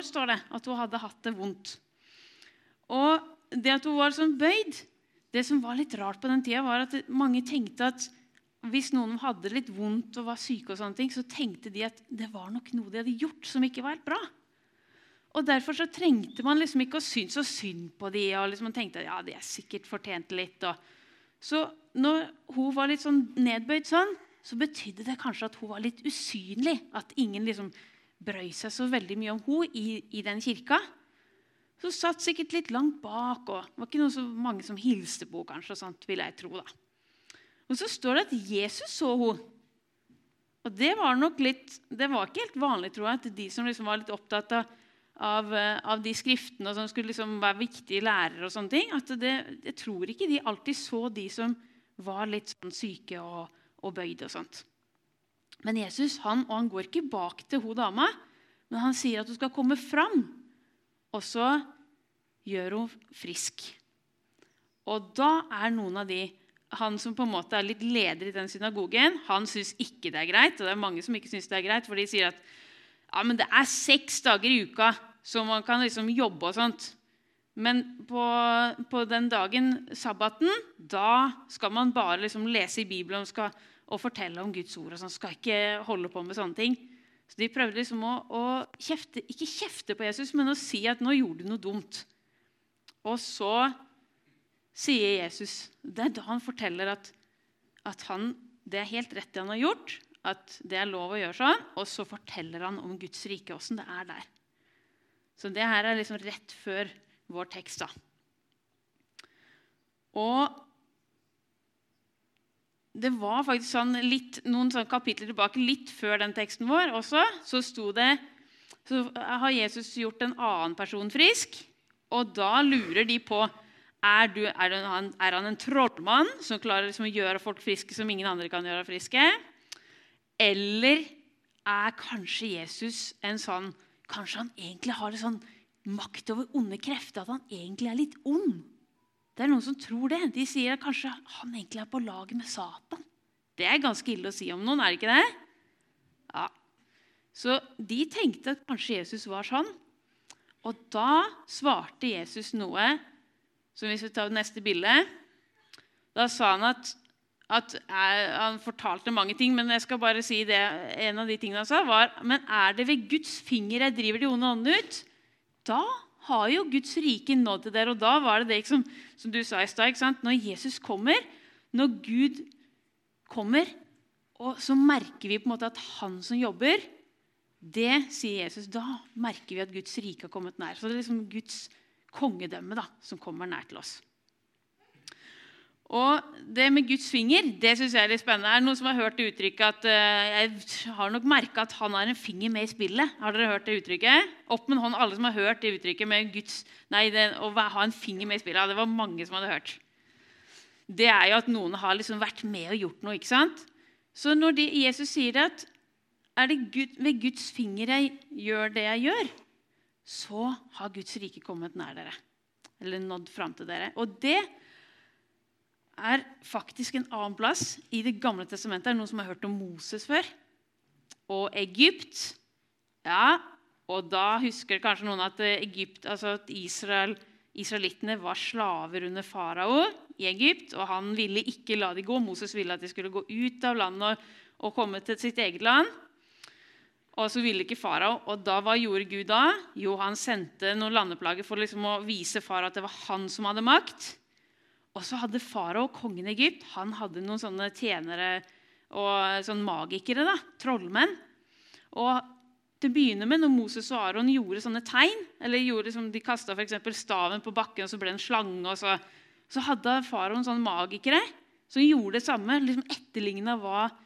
står det, at hun hadde hatt det vondt. Og det at hun var sånn bøyd, det som var litt rart på den tiden, var at mange tenkte at hvis noen hadde litt vondt og var syke og sånne ting, så tenkte de at det var nok noe de hadde gjort som ikke var helt bra. Og derfor så trengte man liksom ikke å synes så synd på de, og liksom man tenkte at ja, de er sikkert fortjent litt. Så når hun var litt sånn nedbøyd sånn, så betydde det kanskje at hun var litt usynlig, at ingen liksom brøy seg så veldig mye om hun i den kirka. Så satt sikkert litt langt bak, og det var ikke noe så mange som hilste på kanskje, og sånt vil jeg tro da. Og så står det at Jesus så hun. Og det var nok litt, det var ikke helt vanlig, tror jeg, at de som liksom var litt opptatt av de skriftene som skulle liksom være viktige lærere og sånne ting, at jeg tror ikke de alltid så de som var litt sånn syke og bøyde og sånt. Men Jesus, han går ikke bak til hun dama, men han sier at hun skal komme fram, og så gjør hun frisk. Og da noen av de, han som på en måte litt leder i den synagogen, han synes ikke det greit, og det mange som ikke synes det greit, for de sier at ja, men det 6 dager i uka, så man kan liksom jobbe og sånt. Men på den dagen, sabbaten, da skal man bare liksom lese i Bibelen og fortelle om Guds ord, og sånn, skal ikke holde på med sånne ting. Så de prøvde liksom å ikke kjefte på Jesus, men å si at nå gjorde du noe dumt. Og så sier Jesus, det da han forteller at det helt rett det han har gjort, at det lov å gjøre sånn, og så forteller han om Guds rike, hvordan det der. Så det her liksom rett før vår tekst da. Og det var faktisk sånn noen sånne kapitler tilbake, litt før den teksten vår også, så sto det, så har Jesus gjort en annen person frisk, og da lurer de på, han en trollmann som klarer liksom å gjøre folk friske som ingen andre kan gjøre friske? Eller kanskje Jesus en sånn, kanskje han egentlig har en sånn makt over onde krefter, at han egentlig litt ond? Det noen som tror det. De sier at kanskje han egentlig på laget med Satan. Det ganske ille å si om noen, det ikke det? Ja. Så de tenkte at kanskje Jesus var sånn. Og da svarte Jesus noe, som hvis vi tar neste bilde, da sa han at han fortalte mange ting, men jeg skal bare si det, en av de tingene han sa var, men det ved Guds finger jeg driver de onde åndene ut? Da har jo Guds rike nådd til dere, og da var det som du sa i sted, ikke sant? Når Jesus kommer, når Gud kommer, og så merker vi på en måte at han som jobber, det sier Jesus, da merker vi at Guds rike har kommet nær. Så det liksom Guds kongedømme da, som kommer nær til oss. Og det med Guds finger, det synes jeg litt spennende. Det noen som har hørt det uttrykket at jeg har nok merket at han har en finger med i spillet? Har dere hørt det uttrykket? Opp med hånd, alle som har hørt det uttrykket med å ha en finger med i spillet. Ja, det var mange som hadde hørt. Det jo at noen har liksom vært med og gjort noe, ikke sant? Så når Jesus sier at det ved Guds finger jeg gjør det jeg gjør, så har Guds rike kommet nær dere. Eller nådd frem til dere. Og det faktisk en annen plass i det gamle testamentet. Det noen som har hørt om Moses før. Og Egypt. Ja, og da husker kanskje noen at Egypt, altså at israelittene var slaver under farao i Egypt, og han ville ikke la de gå. Moses ville at de skulle gå ut av landet og komme til sitt eget land. Og så ville ikke farao, og da hva gjorde Gud da? Jo, han sendte noen landeplager for liksom å vise farao at det var han som hadde makt. Og så hadde farao, kongen i Egypt, han hadde noen sånne tjenere og sånne magikere, da, trollmenn. Og til å begynne med, når Moses og Aaron gjorde sånne tegn, eller gjorde som de kastet for eksempel staven på bakken, og så ble det en slange, og så hadde faraoen sånne magikere som gjorde det samme, liksom etterlignet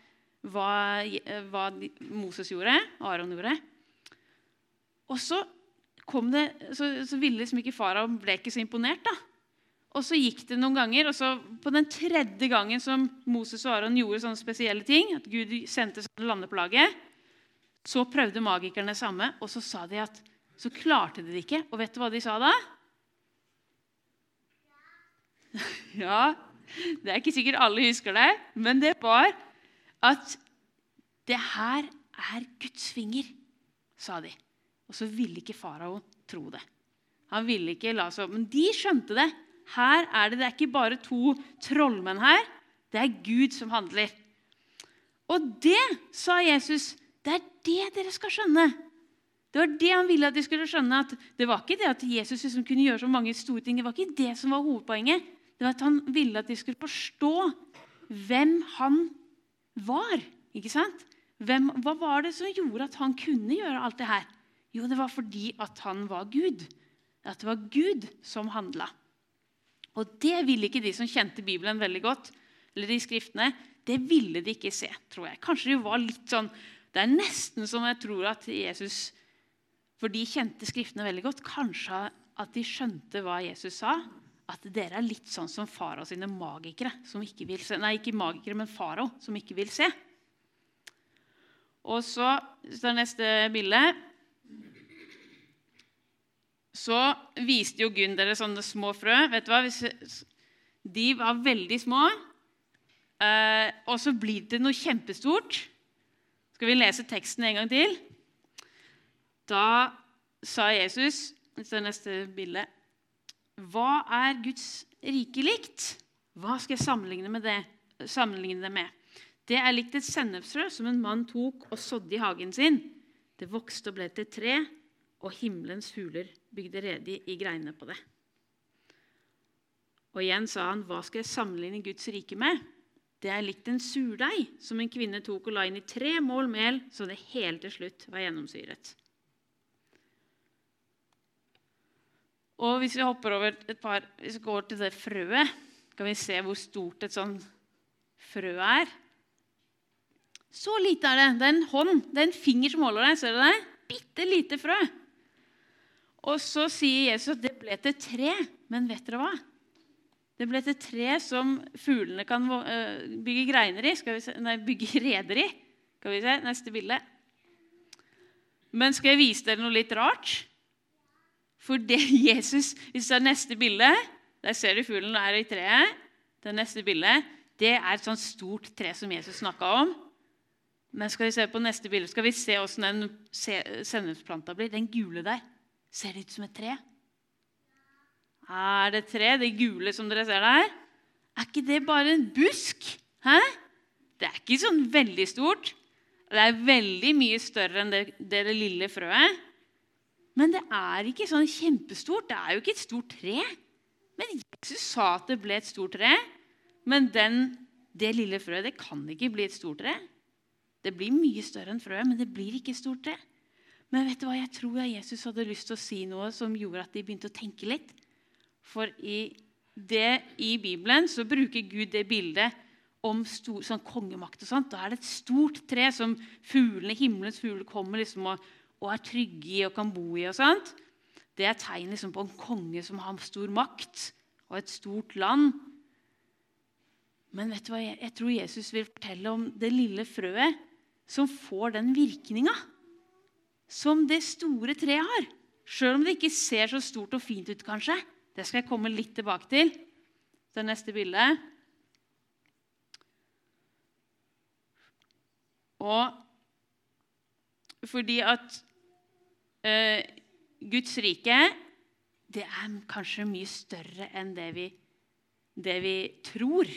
hva Moses gjorde, Aaron gjorde. Og så kom det, så ville liksom ikke farao, ble ikke så imponert da. Og så gikk det noen ganger, og så på den 3. gangen som Moses og Aaron gjorde sånne spesielle ting, at Gud sendte sånne landeplage, så prøvde magikerne samme, og så sa de at så klarte de det ikke. Og vet du hva de sa da? Ja, det ikke sikkert alle husker det, men det var at det her Guds finger, sa de. og så ville ikke farao tro det. Han ville ikke la seg opp, men de skjønte det. Her det er ikke bare 2 trollmenn her, det Gud som handler. Og det, sa Jesus, det det dere skal skjønne. Det var det han ville at de skulle skjønne, at det var ikke det at Jesus liksom kunne gjøre så mange store ting, det var ikke det som var hovedpoenget. Det var at han ville at de skulle forstå hvem han var, ikke sant? Hva var det som gjorde at han kunne gjøre alt det her? Jo, det var fordi at han var Gud. At det var Gud som handlet. Og det ville ikke de som kjente Bibelen veldig godt, eller de skriftene, det ville de ikke se, tror jeg. Kanskje det var litt sånn, det nesten som jeg tror at Jesus, for de kjente skriftene veldig godt, kanskje at de skjønte hva Jesus sa, at dere litt sånn som farao sine magikere, som ikke vil se, nei, ikke magikere, men farao, som ikke vil se. Og så neste bilde, så viste jo Gud dere sånne små frø, vet du hva, de var veldig små, og så blir det noe kjempestort. Skal vi lese teksten en gang til? Da sa Jesus, neste bilde, hva Guds rike likt? Hva skal jeg sammenligne det med? Det likt et sennepsfrø som en mann tok og sådde i hagen sin. Det vokste og ble til tre, og himmelens fugler bygde rede i greinene på det. Og igjen sa han, hva skal jeg sammenligne Guds rike med? Det likt en surdeig som en kvinne tok og la inn i 3 mål mel, så det helt til slutt var gjennomsyret. Og hvis vi hopper over hvis vi går til det frøet, kan vi se hvor stort et sånn frø Så lite det. Det en hånd, det en finger som holder det, ser du det? Bitte lite frø. Og så sier Jesus at det ble til tre, men vet dere hva? Det ble til tre som fuglene kan bygge greiner i, bygge reder i. Skal vi se, neste bilde. Men skal jeg vise dere noe litt rart? For det Jesus, hvis det neste bilde, der ser du fuglen i treet, det neste bilde, det et sånt stort tre som Jesus snakket om. Men skal vi se på neste bilde, skal vi se hvordan den sennepsplanta blir. Den gule der, ser det ut som et tre? Det tre, det gule som dere ser der? Ikke det bare en busk? Hæ? Det ikke sånn veldig stort. Det veldig mye større enn det lille frøet. Men det ikke sånn kjempestort. Det jo ikke et stort tre. Men Jesus sa at det ble et stort tre. Men det lille frøet, det kan ikke bli et stort tre. Det blir mye større enn frøet, men det blir ikke et stort tre. Men vet du hva, jeg tror at Jesus hadde lyst til å si noe som gjorde at de begynte å tenke litt. For i Bibelen så bruker Gud det bildet om sånn kongemakt og sånt. Da det et stort tre som himmelens fugler kommer liksom og trygge i og kan bo i og sånt. Det tegn liksom på en konge som har stor makt og et stort land. Men vet du hva, jeg tror Jesus vil fortelle om det lille frøet som får den virkningen som det store treet har. Selv om det ikke ser så stort og fint ut kanskje. Det skal jeg komme litt tilbake til. Det neste bildet. Og fordi at Guds rike, det kanskje mye større enn det vi tror.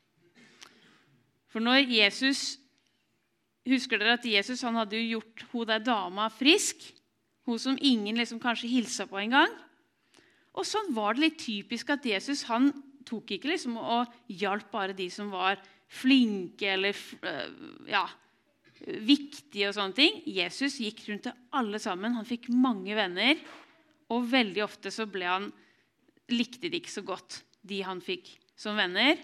For når Jesus, husker dere at Jesus han hadde jo gjort hun der dama frisk, hun som ingen liksom kanskje hilset på en gang. Og sånn var det litt typisk at Jesus han tok ikke liksom og hjalp bare de som var flinke eller viktige og sånne ting. Jesus gikk rundt til alle sammen. Han fikk mange venner, og veldig ofte så likte de ikke så godt de han fikk som venner.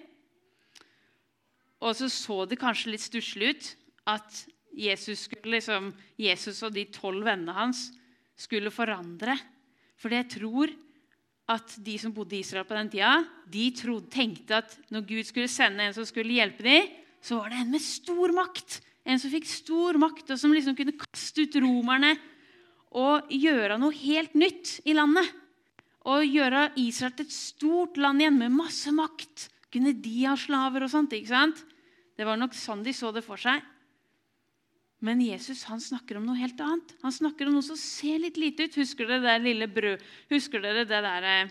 Og så det kanskje litt stusslig ut at Jesus og de 12 vennene hans skulle forandre. For jeg tror at de som bodde i Israel på den tida, de tenkte at når Gud skulle sende en som skulle hjelpe dem, så var det en med stor makt. En som fikk stor makt, og som liksom kunne kaste ut romerne og gjøre noe helt nytt i landet. Og gjøre Israel til et stort land igjen med masse makt. Kunne de ha slaver og sånt, ikke sant? Det var nok sånn de så det for seg. Men Jesus, han snakker om noe helt annet. Han snakker om noe som ser litt lite ut. Husker dere det lille brød? Husker dere det der,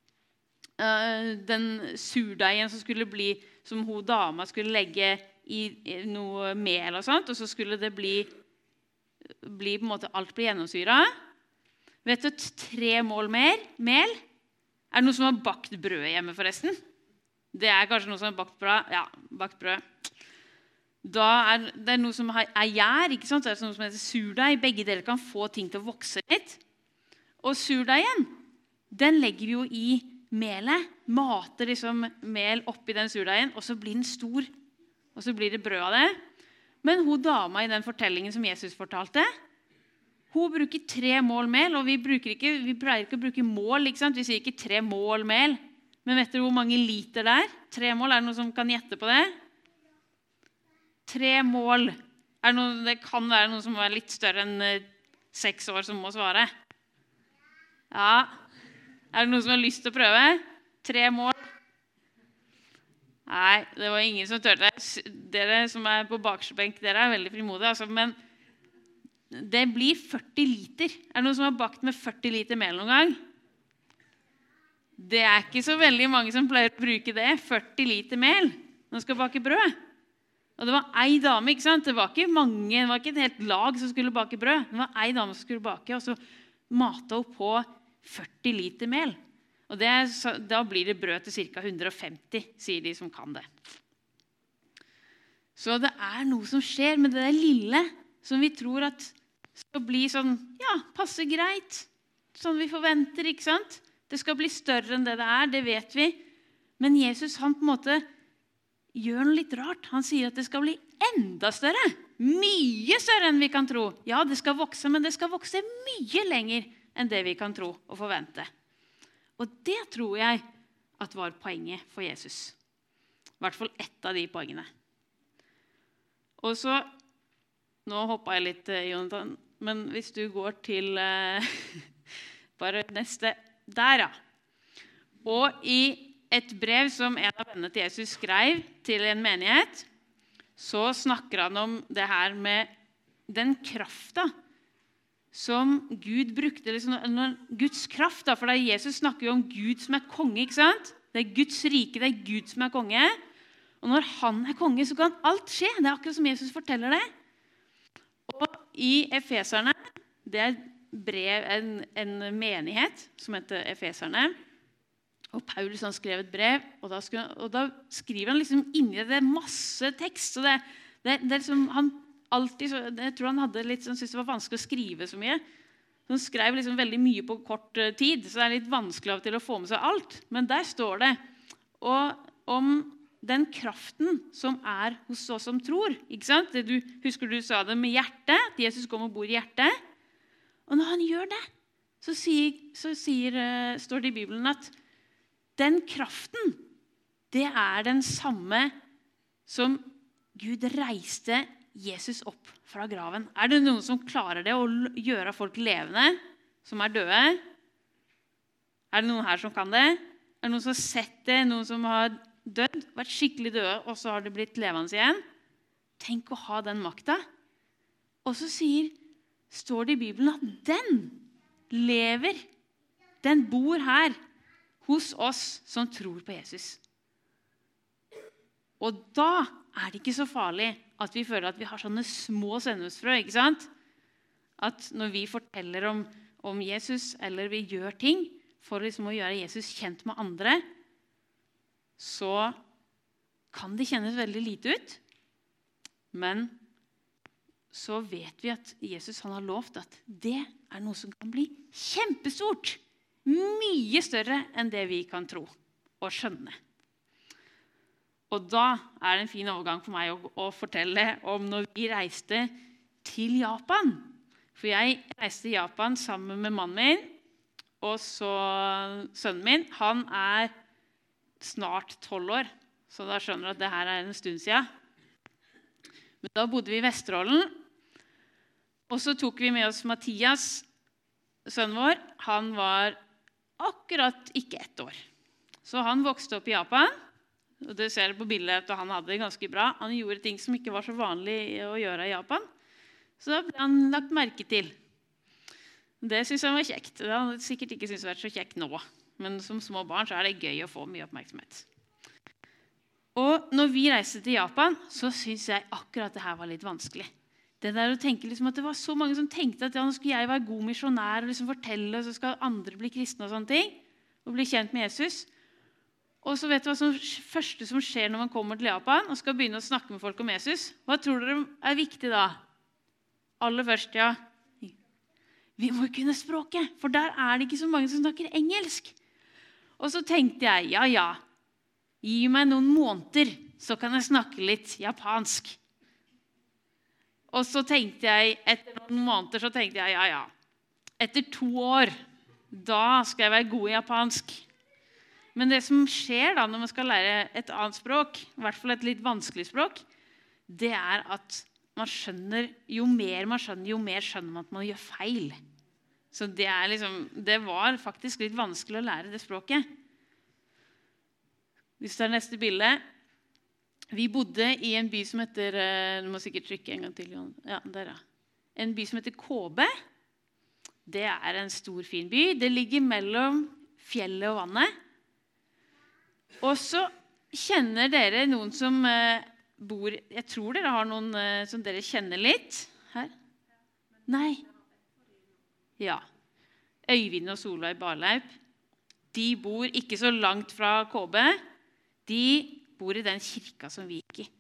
den surdeigen som skulle bli, som hun dama skulle legge i noe mel og sånt, og så skulle det bli på en måte, alt bli gjennomsyret. Vet du, 3 mål mer mel? Er det noen som har bakt brød hjemme forresten? Det er kanskje noen som har bakt brød. Ja, bakt brød. Da det noe som er gjær, ikke sant? Det er noe som heter surdeig. Begge deler kan få ting til å vokse litt. Og surdeigen, den legger vi jo i melet, mater liksom mel oppi den surdeigen, og så blir den stor, og så blir det brød av det. Men hun dama i den fortellingen som Jesus fortalte, hun bruker 3 mål mel, og vi pleier ikke å bruke mål, ikke sant? Vi sier ikke 3 mål mel, men vet dere hvor mange liter det er? 3 mål, er det noen som kan gjette på det? 3 mål. Det kan være noen som er litt større enn 6 år som må svare. Ja. Er det noen som har lyst til å prøve? 3 mål? Nei, det var ingen som tørte. Dere som er på bakerste benk, dere er veldig frimodige, altså, men det blir 40 liter. Er det noen som har bakt med 40 liter mel noen gang? Det er ikke så veldig mange som pleier å bruke det. 40 liter mel når man skal bake brød. Og det var ei dame, ikke sant? Det var ikke mange, det var ikke et helt lag som skulle bake brød. Det var ei dame som skulle bake, og så matet hun på 40 liter mel. Og da blir det brød til ca. 150, sier de som kan det. Så det er noe som skjer med det der lille, som vi tror at skal bli sånn, ja, passe greit. Sånn vi forventer, ikke sant? Det skal bli større enn det er, det vet vi. Men Jesus, han på en måte gjør noe litt rart. Han sier at det skal bli enda større. Mye større enn vi kan tro. Ja, det skal vokse, men det skal vokse mye lenger enn det vi kan tro og forvente. Og det tror jeg at var poenget for Jesus. I hvert fall ett av de poengene. Og så, nå hoppet jeg litt, Jonathan, men hvis du går til bare neste, der ja. Og i et brev som en av vennene til Jesus skrev til en menighet, så snakker han om det her med den kraften som Gud brukte, liksom, Guds kraft, da, for Jesus snakker jo om Gud som er konge, ikke sant? Det er Guds rike, det er Gud som er konge, og når han er konge, så kan alt skje. Det er akkurat som Jesus forteller det. Og i Efeserne, det er brev, en menighet som heter Efeserne, og Paulus han skrev et brev, og da skriver han liksom inni det masse tekst, så det er liksom, han alltid, jeg tror han hadde litt, han syntes det var vanskelig å skrive så mye, så han skrev liksom veldig mye på kort tid, så det er litt vanskelig av til å få med seg alt, men der står det, og om den kraften som er hos oss som tror, ikke sant? Husker du sa det med hjertet, at Jesus kommer og bor i hjertet, og når han gjør det, så står det i Bibelen at den kraften, det er den samme som Gud reiste Jesus opp fra graven. Er det noen som klarer det å gjøre folk levende, som er døde? Er det noen her som kan det? Er det noen som har sett det? Noen som har dødd, vært skikkelig døde, og så har det blitt levende igjen? Tenk å ha den makta. Og så står det i Bibelen at den lever, den bor her, hos oss som tror på Jesus. Og da er det ikke så farlig at vi føler at vi har sånne små sennepsfrø, ikke sant? At når vi forteller om Jesus, eller vi gjør ting for liksom å gjøre Jesus kjent med andre, så kan det kjennes veldig lite ut. Men så vet vi at Jesus han har lovt at det er noe som kan bli kjempestort. Mye større enn det vi kan tro og skjønne. Og da er det en fin overgang for meg å fortelle om når vi reiste til Japan. For jeg reiste til Japan sammen med mannen min, og så sønnen min. Han er snart 12 år, så da skjønner du at det her er en stund siden. Men da bodde vi i Vesterålen, og så tok vi med oss Mathias, sønnen vår. Han var akkurat ikke 1 år. Så han vokste opp i Japan, og du ser på bildet at han hadde det ganske bra. Han gjorde ting som ikke var så vanlig å gjøre i Japan. Så da ble han lagt merke til. Det synes han var kjekt. Det hadde han sikkert ikke syntes vært så kjekt nå. Men som små barn så er det gøy å få mye oppmerksomhet. Og når vi reiste til Japan, så synes jeg akkurat det her var litt vanskelig. Det der å tenke liksom at det var så mange som tenkte at ja, nå skulle jeg være god misjonær og liksom fortelle, og så skal andre bli kristne og sånne ting, og bli kjent med Jesus. Og så vet du hva som første som skjer når man kommer til Japan og skal begynne å snakke med folk om Jesus? Hva tror dere er viktig da? Aller først, ja. Vi må kunne språket, for der er det ikke så mange som snakker engelsk. Og så tenkte jeg, ja, gi meg noen måneder, så kan jeg snakke litt japansk. Og så tenkte jeg, etter noen måneder, så tenkte jeg, ja. Etter 2 år, da skal jeg være god i japansk. Men det som skjer da når man skal lære et annet språk, i hvert fall et litt vanskelig språk, det er at man skjønner, jo mer man skjønner, jo mer skjønner man at man gjør feil. Så det var faktisk litt vanskelig å lære det språket. Hvis det er neste bilde. Vi bodde i en by som heter, du må sikkert trykke en gang til, Jon. Ja, der ja. En by som heter Kobe. Det er en stor, fin by. Det ligger mellom fjellet og vannet. Og så kjenner dere noen som bor, jeg tror dere har noen som dere kjenner litt her. Nei. Ja. Øyvind og Solveig Barleip. De bor ikke så langt fra KB. De bor i den kirka som vi gikk i.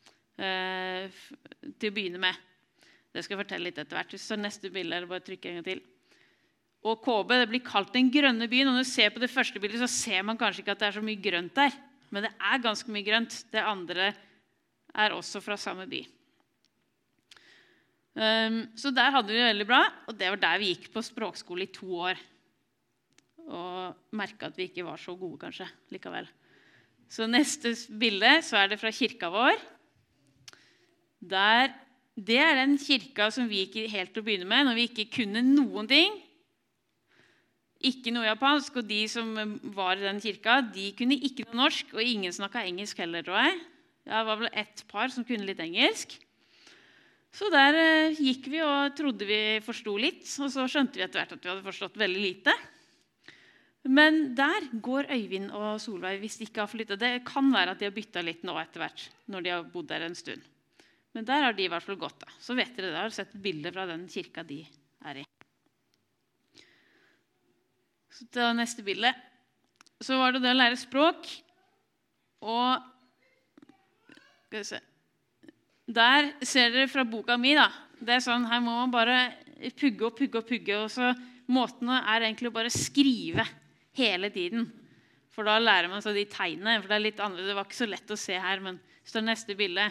Til å begynne med. Det skal jeg fortelle litt etter hvert. Så neste bilde er det bare å trykke en gang til. Og KB, det blir kalt den grønne byen. Og når du ser på det første bildet, så ser man kanskje ikke at det er så mye grønt der. Men det er ganske mye grønt. Det andre er også fra samme by. Så der hadde vi det veldig bra, og det var der vi gikk på språkskole i 2 år. Og merket at vi ikke var så gode kanskje, likevel. Så neste bilde, så er det fra kirka vår. Det er den kirka som vi gikk helt til å begynne med, når vi ikke kunne noen ting. Ikke noe japansk, og de som var i den kirka, de kunne ikke noe norsk, og ingen snakket engelsk heller, tror jeg. Det var vel et par som kunne litt engelsk. Så der gikk vi og trodde vi forstod litt, og så skjønte vi etter hvert at vi hadde forstått veldig lite. Men der går Øyvind og Solveig hvis de ikke har flyttet. Det kan være at de har byttet litt nå etter hvert, når de har bodd der en stund. Men der har de i hvert fall gått da. Så vet dere, da har sett bilder fra den kirka de er i. Så til neste bilde. Så var det å lære språk, og skal vi se. Der ser dere fra boka mi da. Det er sånn, her må man bare pugge og pugge og pugge, og så måten er egentlig å bare skrive hele tiden. For da lærer man så de tegnene, for det er litt annerledes. Det var ikke så lett å se her, men det står neste bilde.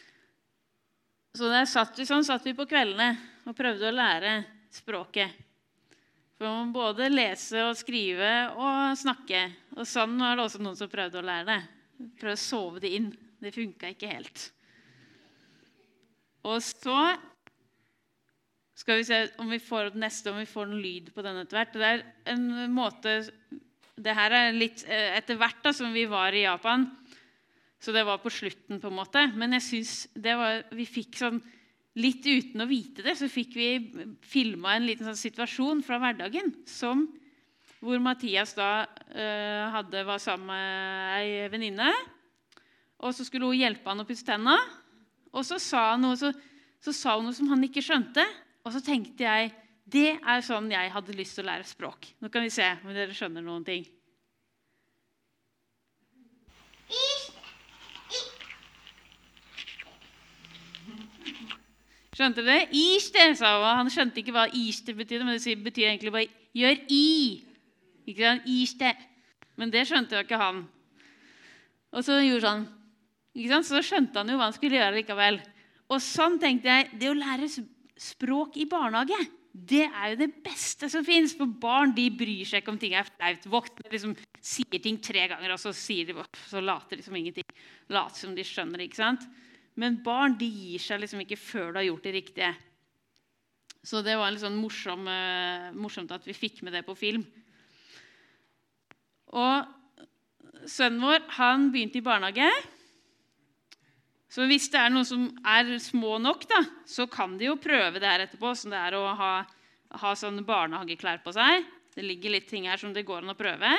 Så der satt vi på kveldene og prøvde å lære språket. For man både lese og skrive og snakke. Og sånn var det også noen som prøvde å lære det. Prøvde å sove det inn. Det funket ikke helt. Og så skal vi se om vi får noen lyd på denne etter hvert. Det er en måte, det her er litt etter hvert da, som vi var i Japan, så det var på slutten på en måte. Men jeg synes vi fikk sånn, litt uten å vite det, så fikk vi filmet en liten sånn situasjon fra hverdagen, hvor Mathias da var sammen med en venninne, og så skulle hun hjelpe han å pusse tennene, og så sa hun noe som han ikke skjønte, og så tenkte jeg, det er sånn jeg hadde lyst til å lære språk. Nå kan vi se om dere skjønner noen ting. Skjønte dere? Iste, sa hun. Han skjønte ikke hva iste betydde, men det betyr egentlig bare gjør i. Ikke sant? Iste. Men det skjønte jo ikke han. Og så gjorde han. Ikke sant? Så skjønte han jo hva han skulle gjøre likevel. Og sånn tenkte jeg, det å lære språk i barnehage, det er jo det beste som finnes. For barn, de bryr seg ikke om ting er flaut. Voktene liksom sier ting 3 ganger, og så later de som ingenting. Later som de skjønner, ikke sant? Men barn, de gir seg liksom ikke før du har gjort det riktige. Så det var litt sånn morsomt at vi fikk med det på film. Og sønnen vår, han begynte i barnehage. Så hvis det noen som små nok, da, så kan de jo prøve det her etterpå, som det å ha sånne barnehageklær på seg. Det ligger litt ting her som det går an å prøve.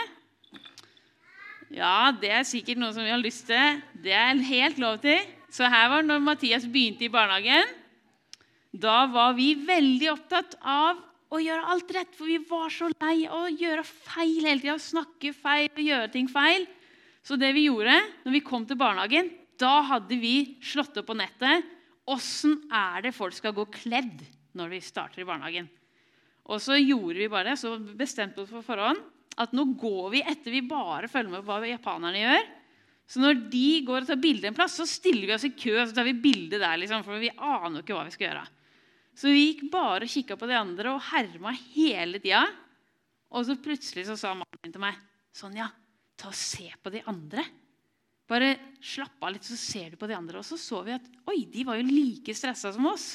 Ja, det sikkert noe som vi har lyst til. Det helt lov til. Så her var når Mathias begynte i barnehagen. Da var vi veldig opptatt av å gjøre alt rett, for vi var så lei av å gjøre feil hele tiden, snakke feil og gjøre ting feil. Så det vi gjorde når vi kom til barnehagen, da hadde vi slått opp på nettet hvordan det folk skal gå kledd når vi starter i barnehagen. Og så gjorde vi bare, så bestemte vi oss på forhånd, at nå går vi etter vi bare følger med på hva japanerne gjør. Så når de går og tar bilde en plass, så stiller vi oss i kø, og så tar vi bilde der, liksom, for vi aner ikke hva vi skal gjøre. Så vi gikk bare og kikket på de andre og hermet hele tiden. Og så plutselig så sa mannen min til meg, Sonja, ta og se på de andre. Bare slapp av litt, så ser du på de andre. Og så vi at, oi, de var jo like stresset som oss.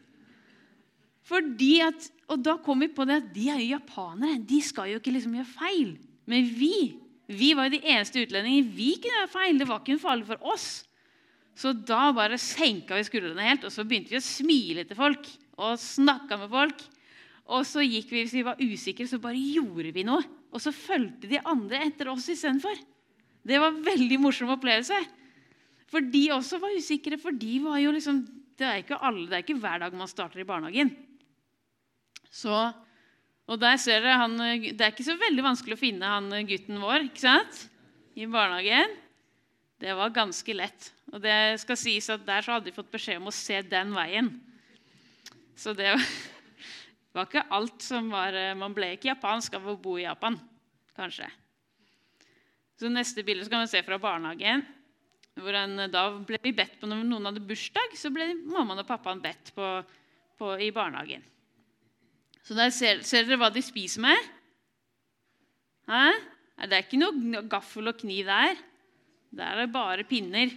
Og da kom vi på det at de jo japanere, de skal jo ikke liksom gjøre feil. Men vi var jo de eneste utlendingene, vi kunne gjøre feil, det var ikke en farlig for oss. Så da bare senket vi skuldrene helt, og så begynte vi å smile til folk, og snakke med folk. Og så gikk vi, hvis vi var usikre, så bare gjorde vi noe. Og så følte de andre etter oss i stedet for. Det var en veldig morsom opplevelse. For de også var usikre, for de var jo liksom, det er ikke hver dag man starter i barnehagen. Så, og der ser dere, det er ikke så veldig vanskelig å finne han gutten vår, ikke sant? I barnehagen. Det var ganske lett. Og det skal sies at der så hadde de fått beskjed om å se den veien. Så det var ikke alt som var, man ble ikke japansk av å bo i Japan, kanskje. Så neste bilde så kan man se fra barnehagen, hvor da ble vi bedt på når noen hadde bursdag, så ble mammaen og pappaen bedt i barnehagen. Så der ser dere hva de spiser med. Hæ? Det er ikke noe gaffel og kniv der. Der det bare pinner.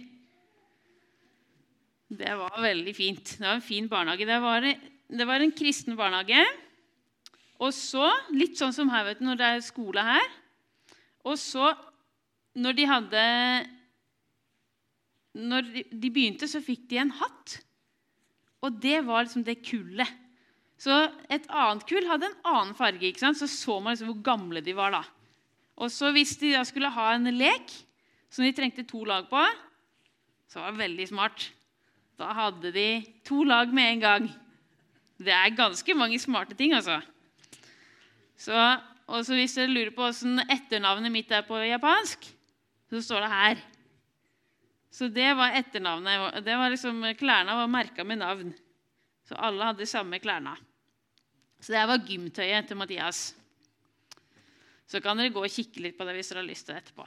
Det var veldig fint. Det var en fin barnehage. Det var en kristen barnehage. Og så, litt sånn som her, vet du, når det skole her. Og så, når de begynte, så fikk de en hatt. Og det var liksom det kullet. Så et annet kull hadde en annen farge, ikke sant? Så man liksom hvor gamle de var da. Og så hvis de da skulle ha en lek, som de trengte 2 lag på, så var det veldig smart. Da hadde de 2 lag med en gang. Det ganske mange smarte ting, altså. Og så hvis dere lurer på hvordan etternavnet mitt på japansk, så står det her. Så det var etternavnet. Det var liksom, klærne var merket med navn. Så alle hadde samme klærne. Så det var gymtøyet til Mathias. Så kan dere gå og kikke litt på det hvis dere har lyst til det etterpå.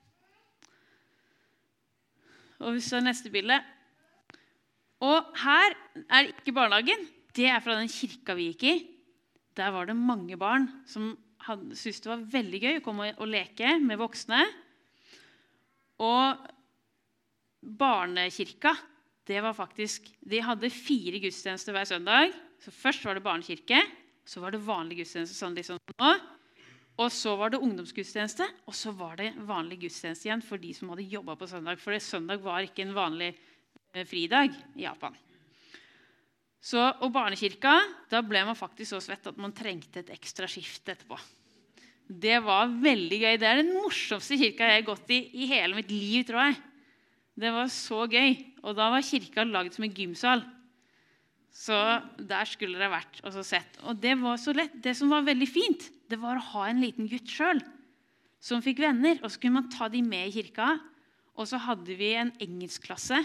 Og så neste bilde. Og her det ikke barnehagen. Det fra den kirka vi gikk i. Der var det mange barn som syntes det var veldig gøy å komme og leke med voksne. Og barnekirka, det var faktisk, de hadde 4 gudstjenester hver søndag. Så først var det barnekirke, så var det vanlig gudstjeneste, sånn liksom nå. Og så var det ungdomsgudstjeneste, og så var det vanlig gudstjeneste igjen for de som hadde jobbet på søndag. For søndag var ikke en vanlig fridag i Japan. Og barnekirka, da ble man faktisk så svett at man trengte et ekstra skift etterpå. Det var veldig gøy. Det den morsomste kirka jeg har gått i hele mitt liv, tror jeg. Det var så gøy. Og da var kirka laget som en gymsal. Så der skulle det vært og så sett. Og det var så lett. Det som var veldig fint, det var å ha en liten gutt selv, som fikk venner. Og så kunne man ta de med i kirka. Og så hadde vi en engelskklasse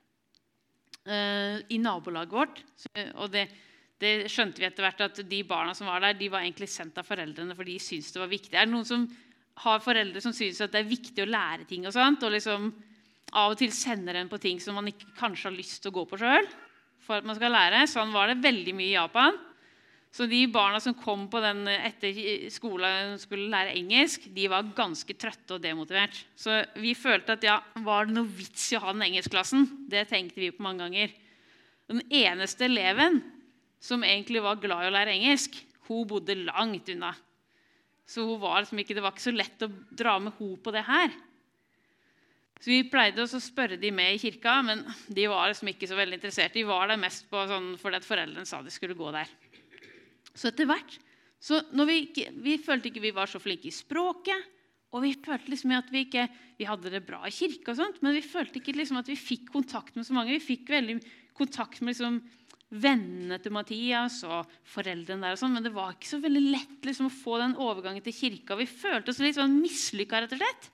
i nabolaget vårt. Og det skjønte vi etter hvert at de barna som var der, de var egentlig sendt av foreldrene, for de syntes det var viktig. Det noen som har foreldre som synes at det viktig å lære ting og sånt, og liksom av og til sender en på ting som man ikke kanskje har lyst til å gå på selv, for at man skal lære. Sånn var det veldig mye i Japan. Så de barna som kom på den etter skolen skulle lære engelsk, de var ganske trøtte og demotivert. Så vi følte at ja, var det noe vits i å ha den engelskklassen? Det tenkte vi på mange ganger. Den eneste eleven som egentlig var glad i å lære engelsk, hun bodde langt unna. Så hun var liksom ikke, det var ikke så lett å dra med hun på det her. Så vi pleide også å spørre de med i kirka, men de var liksom ikke så veldig interessert. De var der mest på sånn, fordi at foreldrene sa de skulle gå der. Så etter hvert, så når vi følte ikke vi var så flinke i språket, og vi følte liksom at vi hadde det bra i kirke og sånt, men vi følte ikke liksom at vi fikk kontakt med så mange. Vi fikk veldig kontakt med liksom vennene til Mathias og foreldrene der og sånn, men det var ikke så veldig lett liksom å få den overgangen til kirka. Vi følte oss litt sånn mislykket, rett og slett.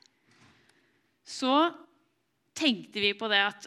Så tenkte vi på det at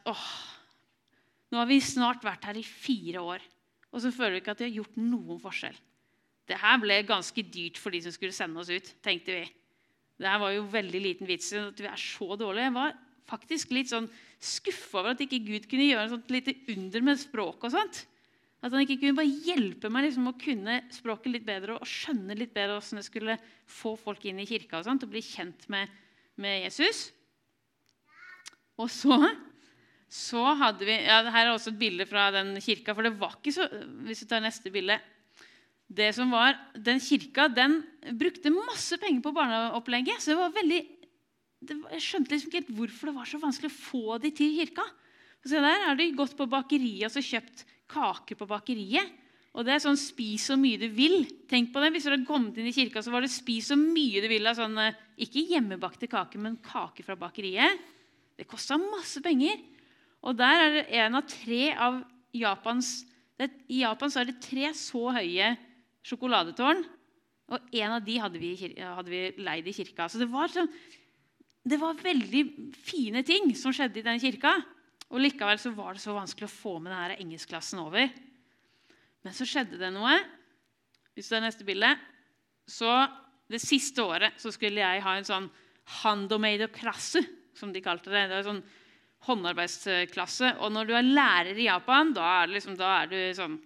nå har vi snart vært her i 4 år, og så føler vi ikke at vi har gjort noen forskjell. Det her ble ganske dyrt for de som skulle sende oss ut, tenkte vi. Det her var jo veldig liten vits at vi så dårlige. Jeg var faktisk litt sånn skuffet over at ikke Gud kunne gjøre en sånt lite under med språk og sånt. At han ikke kunne bare hjelpe meg liksom å kunne språket litt bedre og skjønne litt bedre hvordan jeg skulle få folk inn i kirka og sånt, og bli kjent med Jesus. Og så hadde vi, her også et bilde fra den kirka, for det var ikke så, hvis vi tar neste bilde, det som var, den kirka, den brukte masse penger på barneopplegget, så det var veldig, jeg skjønte liksom ikke helt hvorfor det var så vanskelig å få de til kirka. Så der har de gått på bakeriet og så kjøpt kaker på bakeriet, og det sånn spis så mye du vil. Tenk på det, hvis du hadde kommet inn i kirka, så var det spis så mye du vil av sånn, ikke hjemmebakte kaker, men kaker fra bakeriet. Det kostet masse penger. Og der det en av 3 av Japans, i Japan så det 3 så høye sjokoladetårn, og en av de hadde vi leid i kirka. Så det var veldig fine ting som skjedde i den kirka, og likevel så var det så vanskelig å få med denne engelskklassen over. Men så skjedde det noe. Hvis det neste bilde, så det siste året så skulle jeg ha en sånn handmade-klasse, som de kalte det. Det var en sånn håndarbeidsklasse, og når du lærer i Japan, da du sånn,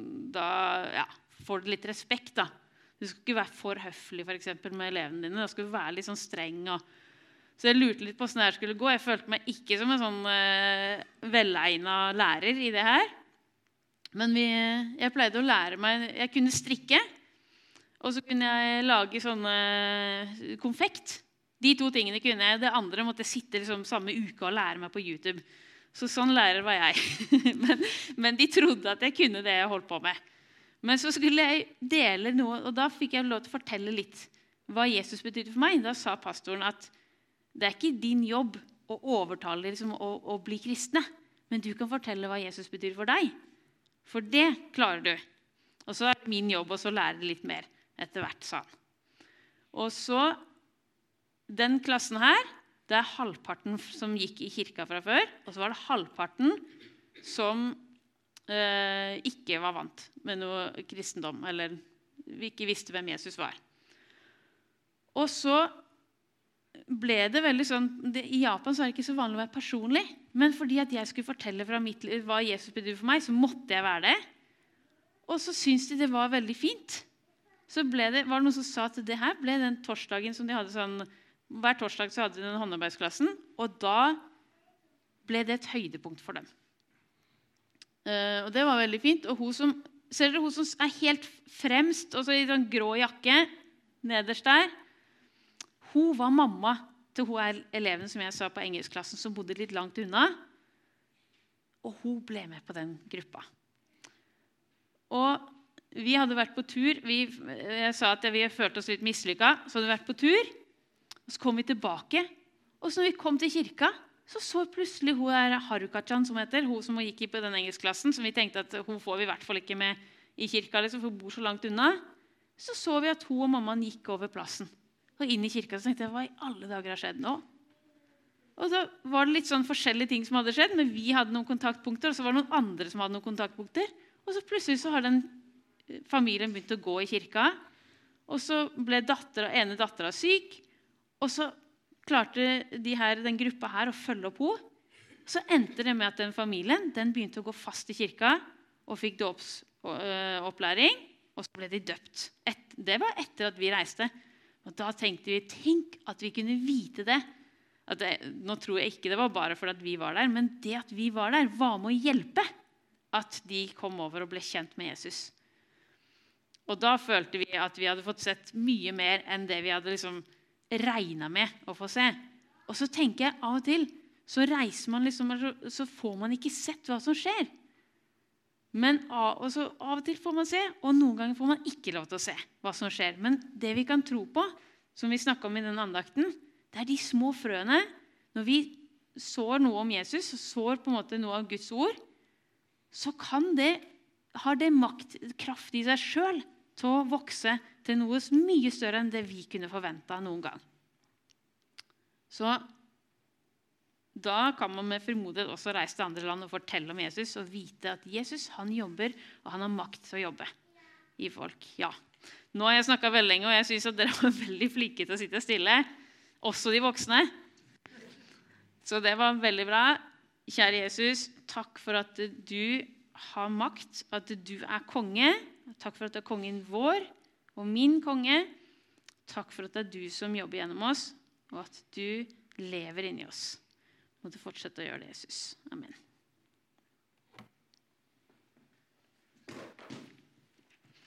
da får du litt respekt da. Du skal ikke være for høflig for eksempel med elevene dine, da skal du være litt sånn streng. Så jeg lurte litt på hvordan det skulle gå. Jeg følte meg ikke som en sånn velegnet lærer i det her. Men jeg pleide å lære meg, jeg kunne strikke, og så kunne jeg lage sånne konfekt. De 2 tingene kunne jeg. Det andre måtte jeg sitte liksom samme uke og lære meg på YouTube. Så sånn lærer var jeg. men de trodde at jeg kunne det jeg holdt på med. Men så skulle jeg dele noe, og da fikk jeg lov til å fortelle litt hva Jesus betydde for meg. Da sa pastoren at det ikke din jobb å overtale liksom, å bli kristne, men du kan fortelle hva Jesus betyr for deg. For det klarer du. Og så det min jobb å lære litt mer etter hvert, sa han. Og så den klassen her, det halvparten som gikk i kirka fra før, og så var det halvparten som ikke var vant med noe kristendom, eller vi ikke visste hvem Jesus var. Og så ble det veldig sånn, i Japan så det ikke så vanlig å være personlig, men fordi at jeg skulle fortelle fra mitt liv hva Jesus betydde for meg, så måtte jeg være det. Og så syntes de det var veldig fint. Så var det noen som sa at det her ble den torsdagen som de hadde sånn, hver torsdag så hadde de den håndarbeidsklassen, og da ble det et høydepunkt for dem. Og det var veldig fint. Og ser dere hun som helt fremst, og så i den grå jakke, nederst der, hun var mamma til hun eleven som jeg sa på engelskklassen, som bodde litt langt unna, og hun ble med på den gruppa. Og vi hadde vært på tur, jeg sa at vi følte oss litt mislykket, så hadde vi vært på tur, og så kom vi tilbake, og så når vi kom til kirka, så plutselig hun Haruka-chan som heter, hun som gikk på den engelskklassen, som vi tenkte at hun får vi i hvert fall ikke med i kirka, liksom, for hun bor så langt unna, så vi at hun og mammaen gikk over plassen, og inn i kirka, så tenkte jeg, hva i alle dager har skjedd nå? Og så var det litt sånn forskjellige ting som hadde skjedd, men vi hadde noen kontaktpunkter, og så var det noen andre som hadde noen kontaktpunkter, og så plutselig så har den familien begynt å gå i kirka, og så ble ene datteren syk, og så klarte den gruppa her å følge opp henne. Så endte det med at den familien, den begynte å gå fast i kirka, og fikk dåpsopplæring, og så ble de døpt. Det var etter at vi reiste. Og da tenkte vi, tenk at vi kunne vite det. Nå tror jeg ikke det var bare fordi at vi var der, men det at vi var der var med å hjelpe at de kom over og ble kjent med Jesus. Og da følte vi at vi hadde fått sett mye mer enn det vi hadde liksom regnet med å få se. Og så tenker jeg av og til, så reiser man liksom, så får man ikke sett hva som skjer. Men av og til får man se, og noen ganger får man ikke lov til å se hva som skjer. Men det vi kan tro på, som vi snakket om i den andakten, det de små frøene. Når vi sår noe om Jesus, og sår på en måte noe av Guds ord, så har det kraft i seg selv til å vokse til noe mye større enn det vi kunne forventet noen gang. Så da kan man med frimodighet også reise til andre land og fortelle om Jesus, og vite at Jesus, han jobber, og han har makt til å jobbe i folk. Ja, nå har jeg snakket veldig lenge, og jeg synes at dere var veldig flinke til å sitte stille, også de voksne. Så det var veldig bra. Kjære Jesus, takk for at du har makt, at du er konge. Takk for at du er kongen vår og min konge. Takk for at det er du som jobber gjennom oss, og at du lever inni oss. Må du fortsette å gjøre det, Jesus. Amen.